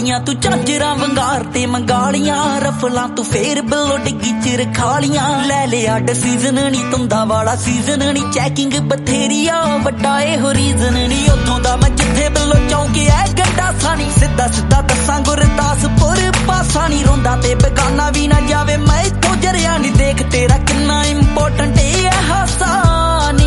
पादियां तू झांजरां वंगार ते मंगालियां रफलां तू फेर बिलो डिग्गी च रखालियां ले लिया डिसीजन नी तुंदा वाला सीजन नी चैकिंग बथेरी आ वड्डा एहो रीजन नी उथों दा मैं जिथे बिलो चौंकी ऐ गड्डा सानी सिद्धा सिद्धा दसां गुरदासपुर पासा नी रोंदा ते बेगाना भी ना जावे मैं इथों जरिया नी देख तेरा किन्ना इंपोर्टेंट है हासानी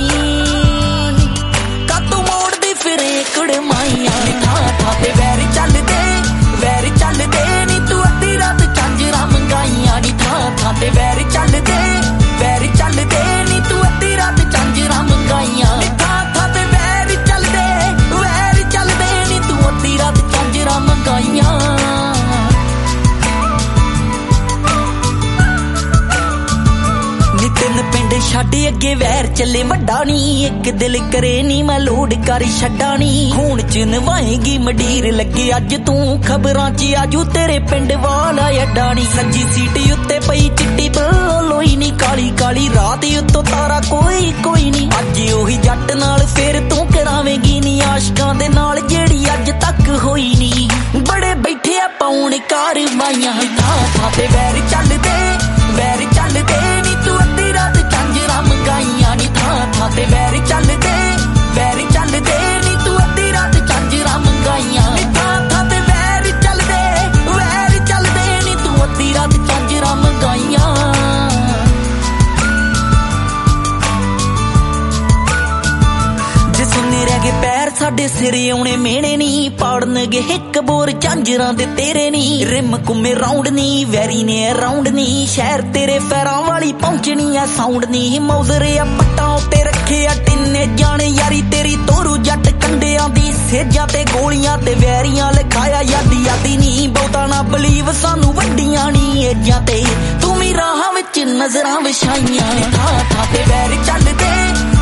कातों मोड़दी फिरे कुड़माइयां था था ते वैरी चलदे नी तू अद्धी रात झांजरां मंगाइयां नी था था ते वैरी चलदे नी तू अद्धी रात झांजरां मंगाइयां नी था था ते वैरी चलदे नी तू अद्धी रात झांजरां मंगाइयां तिन पिंड छड्ड अगे वैर चले वड्डा नी एक दिल करे नी मैं लोड कर छड्डा नी खून च नवाएगी मडीर लगे अज तू खबरां च आजू तेरे पिंड वाला अड्डा नी सज्जी सीट उत्ते पई चिट्टी लोई नी काली काली रात उत्तों तारा कोई नी अज ओही जट नाल फिर तू करावेगी नी आशकां दे नाल जेड़ी अज तक होई नी बड़े बैठे आ पाउण कारवाइयां था था ते वैर चलदे नी तू अद्धी रात झांजरां मंगाइयां नी था था ते वैर चलदे नी तू अद्धी रात झांजरां मंगाइयां नी था था ते वैर चलदे नी तू अद्धी रात झांजरां मंगाइयां रह गए पैर साडे सिरे आने मेने नी पाड़नगे हिक बोर झांजरां दे तेरे नी रिम घुमे राउंड नी वैरी ने राउंड नी शहर तेरे पैरां वाली पहुंचनी है साउंड नी मौजरे आ पट्टां उत्ते रखे आ टिन्ने जाने यारी तेरी तोरू जट कंडियां दी सेजां ते गोलियां ते वैरियां लिखाया यादी नी बहुता ना बलीव सानू वड्डियां नी एजां ते तू मी राहां विच नजरां विछाइयां था ते वैर चलदे